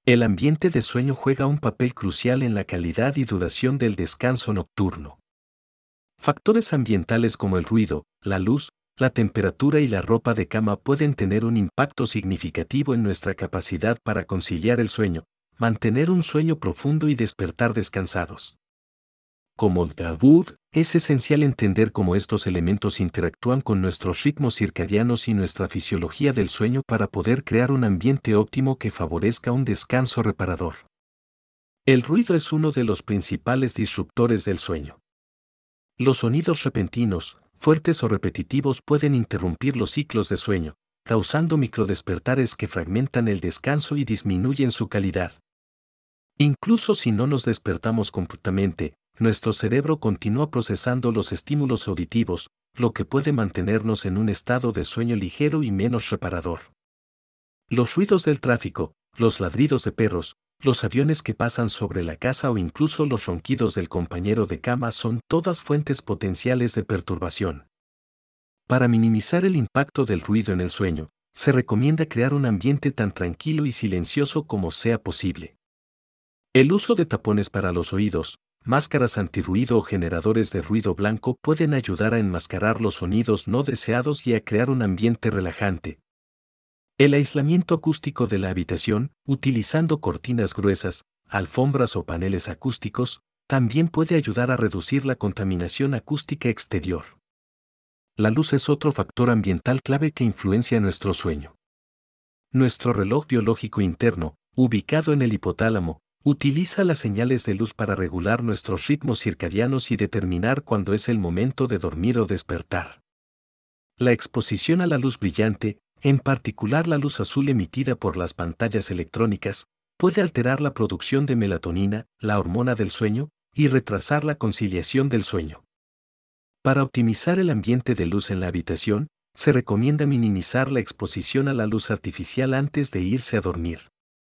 El ambiente de sueño juega un papel crucial en la calidad y duración del descanso nocturno. Factores ambientales como el ruido, la luz, la temperatura y la ropa de cama pueden tener un impacto significativo en nuestra capacidad para conciliar el sueño, mantener un sueño profundo y despertar descansados. Como Wood, es esencial entender cómo estos elementos interactúan con nuestros ritmos circadianos y nuestra fisiología del sueño para poder crear un ambiente óptimo que favorezca un descanso reparador. El ruido es uno de los principales disruptores del sueño. Los sonidos repentinos, fuertes o repetitivos pueden interrumpir los ciclos de sueño, causando microdespertares que fragmentan el descanso y disminuyen su calidad. Incluso si no nos despertamos completamente, nuestro cerebro continúa procesando los estímulos auditivos, lo que puede mantenernos en un estado de sueño ligero y menos reparador. Los ruidos del tráfico, los ladridos de perros, los aviones que pasan sobre la casa o incluso los ronquidos del compañero de cama son todas fuentes potenciales de perturbación. Para minimizar el impacto del ruido en el sueño, se recomienda crear un ambiente tan tranquilo y silencioso como sea posible. El uso de tapones para los oídos, máscaras antirruido o generadores de ruido blanco pueden ayudar a enmascarar los sonidos no deseados y a crear un ambiente relajante. El aislamiento acústico de la habitación, utilizando cortinas gruesas, alfombras o paneles acústicos, también puede ayudar a reducir la contaminación acústica exterior. La luz es otro factor ambiental clave que influencia nuestro sueño. Nuestro reloj biológico interno, ubicado en el hipotálamo, utiliza las señales de luz para regular nuestros ritmos circadianos y determinar cuándo es el momento de dormir o despertar. La exposición a la luz brillante, en particular la luz azul emitida por las pantallas electrónicas, puede alterar la producción de melatonina, la hormona del sueño, y retrasar la conciliación del sueño. Para optimizar el ambiente de luz en la habitación, se recomienda minimizar la exposición a la luz artificial antes de irse a dormir.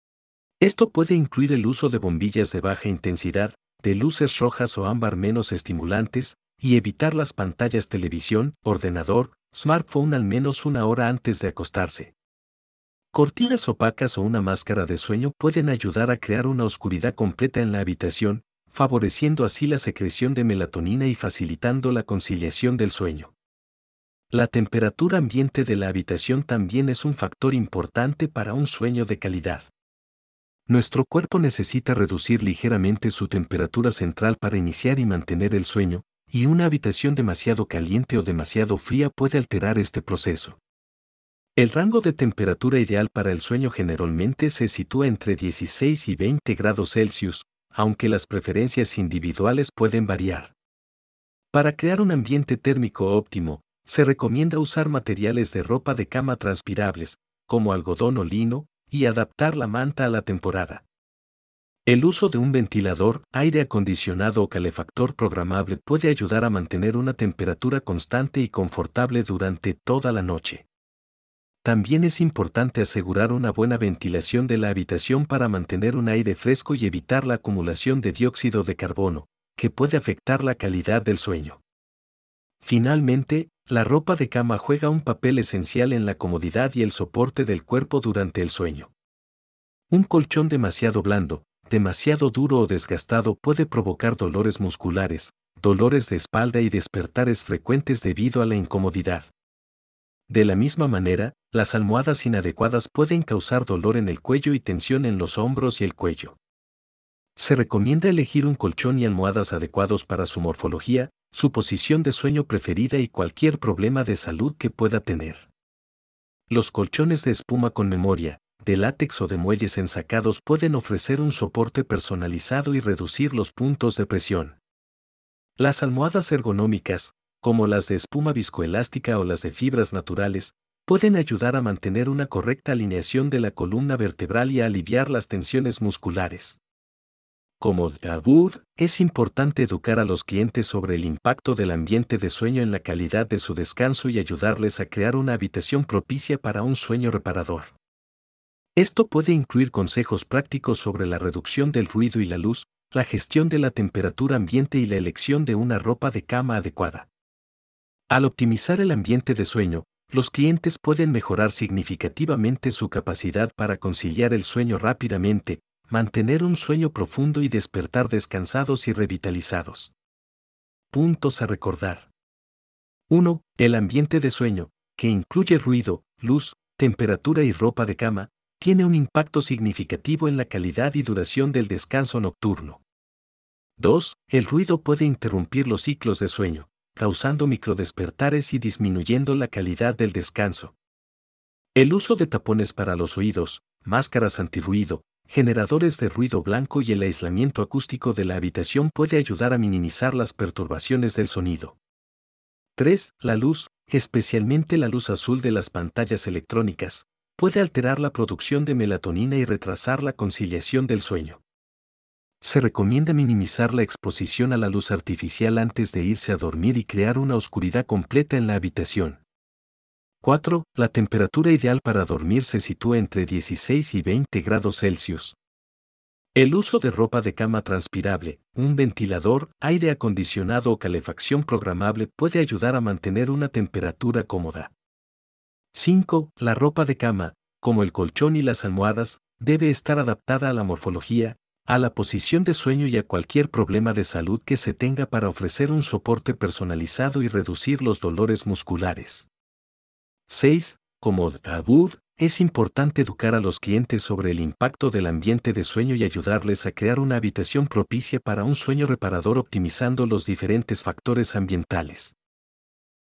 Esto puede incluir el uso de bombillas de baja intensidad, de luces rojas o ámbar menos estimulantes, y evitar las pantallas televisión, ordenador, smartphone al menos una hora antes de acostarse. Cortinas opacas o una máscara de sueño pueden ayudar a crear una oscuridad completa en la habitación, favoreciendo así la secreción de melatonina y facilitando la conciliación del sueño. La temperatura ambiente de la habitación también es un factor importante para un sueño de calidad. Nuestro cuerpo necesita reducir ligeramente su temperatura central para iniciar y mantener el sueño, y una habitación demasiado caliente o demasiado fría puede alterar este proceso. El rango de temperatura ideal para el sueño generalmente se sitúa entre 16 y 20 grados Celsius, aunque las preferencias individuales pueden variar. Para crear un ambiente térmico óptimo, se recomienda usar materiales de ropa de cama transpirables, como algodón o lino, y adaptar la manta a la temporada. El uso de un ventilador, aire acondicionado o calefactor programable puede ayudar a mantener una temperatura constante y confortable durante toda la noche. También es importante asegurar una buena ventilación de la habitación para mantener un aire fresco y evitar la acumulación de dióxido de carbono, que puede afectar la calidad del sueño. Finalmente, la ropa de cama juega un papel esencial en la comodidad y el soporte del cuerpo durante el sueño. Un colchón demasiado blando, demasiado duro o desgastado puede provocar dolores musculares, dolores de espalda y despertares frecuentes debido a la incomodidad. De la misma manera, las almohadas inadecuadas pueden causar dolor en el cuello y tensión en los hombros y el cuello. Se recomienda elegir un colchón y almohadas adecuados para su morfología, su posición de sueño preferida y cualquier problema de salud que pueda tener. Los colchones de espuma con memoria, de látex o de muelles ensacados pueden ofrecer un soporte personalizado y reducir los puntos de presión. Las almohadas ergonómicas, como las de espuma viscoelástica o las de fibras naturales, pueden ayudar a mantener una correcta alineación de la columna vertebral y a aliviar las tensiones musculares. Como Wood, es importante educar a los clientes sobre el impacto del ambiente de sueño en la calidad de su descanso y ayudarles a crear una habitación propicia para un sueño reparador. Esto puede incluir consejos prácticos sobre la reducción del ruido y la luz, la gestión de la temperatura ambiente y la elección de una ropa de cama adecuada. Al optimizar el ambiente de sueño, los clientes pueden mejorar significativamente su capacidad para conciliar el sueño rápidamente, mantener un sueño profundo y despertar descansados y revitalizados. Puntos a recordar. 1. El ambiente de sueño, que incluye ruido, luz, temperatura y ropa de cama, tiene un impacto significativo en la calidad y duración del descanso nocturno. 2. El ruido puede interrumpir los ciclos de sueño, causando microdespertares y disminuyendo la calidad del descanso. El uso de tapones para los oídos, máscaras antirruido, generadores de ruido blanco y el aislamiento acústico de la habitación puede ayudar a minimizar las perturbaciones del sonido. 3. La luz, especialmente la luz azul de las pantallas electrónicas, puede alterar la producción de melatonina y retrasar la conciliación del sueño. Se recomienda minimizar la exposición a la luz artificial antes de irse a dormir y crear una oscuridad completa en la habitación. 4. La temperatura ideal para dormir se sitúa entre 16 y 20 grados Celsius. El uso de ropa de cama transpirable, un ventilador, aire acondicionado o calefacción programable puede ayudar a mantener una temperatura cómoda. 5. La ropa de cama, como el colchón y las almohadas, debe estar adaptada a la morfología, a la posición de sueño y a cualquier problema de salud que se tenga para ofrecer un soporte personalizado y reducir los dolores musculares. 6. Como Abud, es importante educar a los clientes sobre el impacto del ambiente de sueño y ayudarles a crear una habitación propicia para un sueño reparador optimizando los diferentes factores ambientales.